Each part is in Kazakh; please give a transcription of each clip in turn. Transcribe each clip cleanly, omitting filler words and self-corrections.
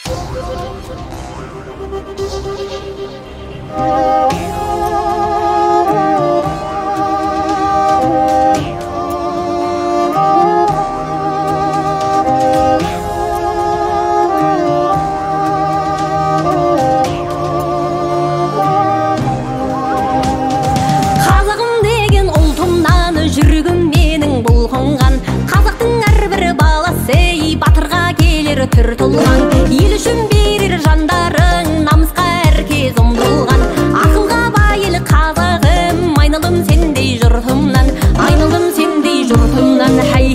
Түр тұлған ел үшін берер жандарың, намысқа әркез ұмтылған. Ақылға байыл қазағым, айналым сендей жұртымнан, айналым сендей жұртымнан.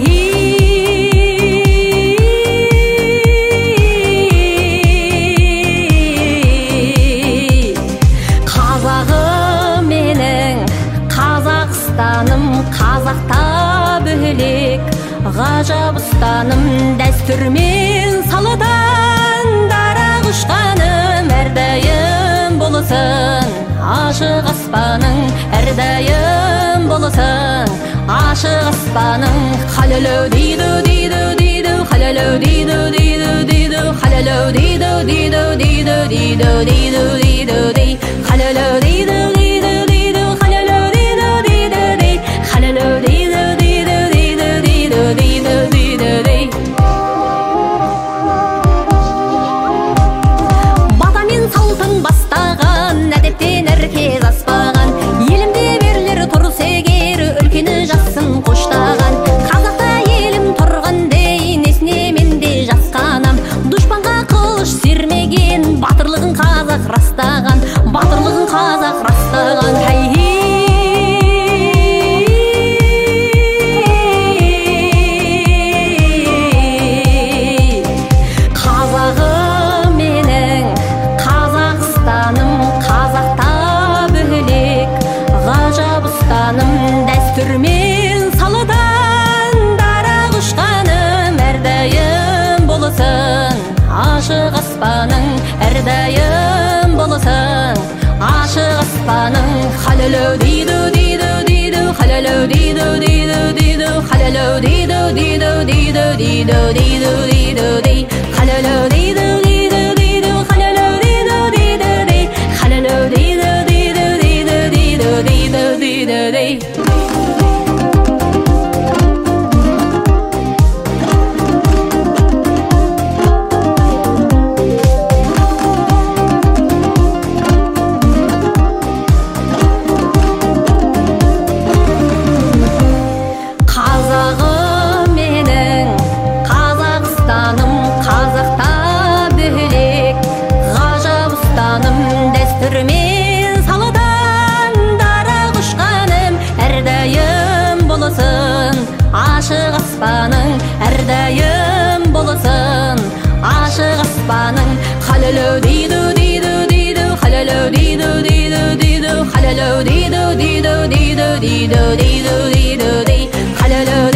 Қазағым менің, Қазақстаным, қазақта бөлек ғажап ұстаным, дәстүрмен салыдан дарақ ұшқаным. Әрдайым болсын ашық аспаның, әрдайым болсын ашық аспаның. Халалау дейді, дейді, дейді, халалау дейді, дейді, дейді, халалау дейді, дейді, дейді, дейді, дейді, дейді, дейді, халалау дейді, дейді, дейді, халалау дейді, дейді, дейді, халалау дейді, дейді, дейді, дейді, дейді, дейді. Батамен салтын бастаған, әдептен әркез аспаған, елімде берлер тұрыс егер, үлкені жассын қоштаған. Қазақта елім тұрған дейін, есіне менде жасқанам. Дұшпанға қылыш сермеген, батырлығын қазақ растаған, батырлығын қазақ растаған. Дәстүрмен салыдан дарақ ұшқаным, әрдайым болсын ашық аспаның, әрдайым болсын ашық аспаның. Халалау дейді, дейді, дейді, халалау дейді, дейді, дейді, халалау дейді, дейді, дейді, дейді, дейді, дейді, дейді, халалау дейді, дейді, дейді, халалау дейді, дейді, дейді, халалау дейді, дейді, дейді, дейді, дейді, дейді, дейді. Қазағым менің, Қазақстаным, қазақта бөлек ғажап ұстаным, дәстүрмен салыдан дарақ ұшқаным. Әрдайым болсын ашық аспаның, әрдайым болсын ашық аспаның. Халалау дейді, дейді, дейді, халалау дейді, дейді, дейді, халалау дейді, дейді, дейді, дейді, дейді, дейді, дейді, халалау